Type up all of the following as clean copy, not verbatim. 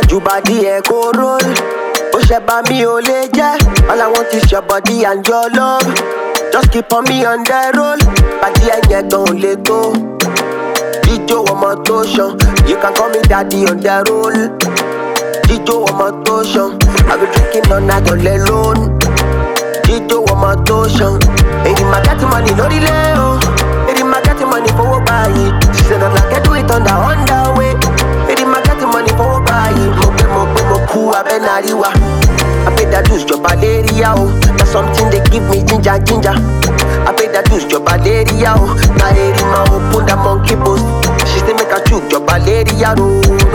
You body echo roll. Osheba mi ole je. All I want is your body and your love. Just keep on me on the roll. Body and you gon' let go. Dijo Omotoshan. You can call me daddy on the roll. Dijo Omotoshan. I be drinking on I don't let alone. Dijo Omotoshan. Any market money no delay oh. Any market money for what buy it. She said that I can do it on the way. Any market money for what buy it. Moku abenariwa. I pay that dues your malaria oh. That's something they give me ginger. I pay that dues your malaria oh. Na erima open the monkey post. She say make a chook your malaria no.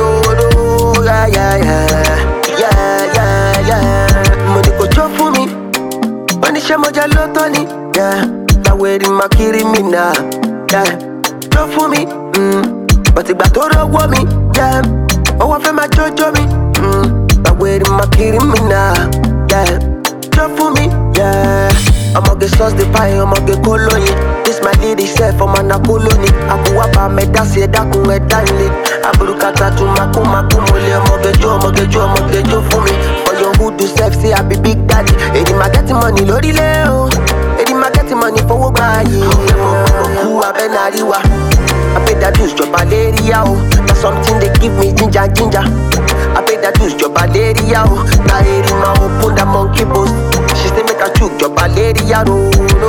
Yeah. Money go chop for me. Money shamoja lotoni. Yeah. That way in my kirimina. Yeah. Chop for me. But it back to me. Yeah. Oh I feel my jojo me. That way in my kirimina. Yeah. Chop for me. Yeah. I'ma get sauce the pie, I'ma get colony. This my lady self, I'm an colony. Akuwapa me dance, daku me dine. Aburukata to maku mole. I'ma get you for me. For your hood to self, say I be big daddy. Edi ma get money, lori leo. Edi ma get money for what buy. Kuwa benariwa. I pay that dues, your malaria oh. That's something they give me ginger. I pay that dues, your malaria oh. Na erima open the monkey post. She say make a chook your malaria no.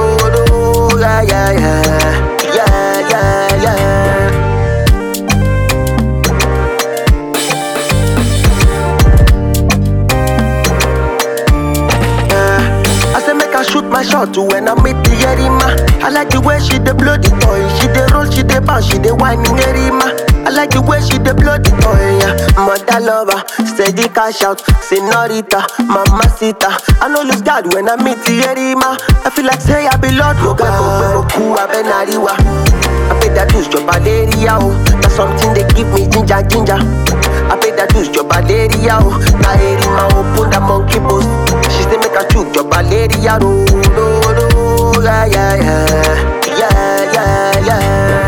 Yeah. I say make I shoot my shot too when I meet the Yerima. I like the way she dey blow the toy. She dey roll, she dey bounce, she dey whine in Yerima. I like the way she dey blow the toy, yeah. Mother lover, steady cash out, senorita, mamacita. I know lose God when I meet the Yerima. I feel like say I be Lord Yoga. Kuwa benariwa. I pay that dues your malaria oh. That's something they give me ginger. I pay that dues your malaria oh. Na erima open the monkey post. She say make a chook your malaria no. Yeah.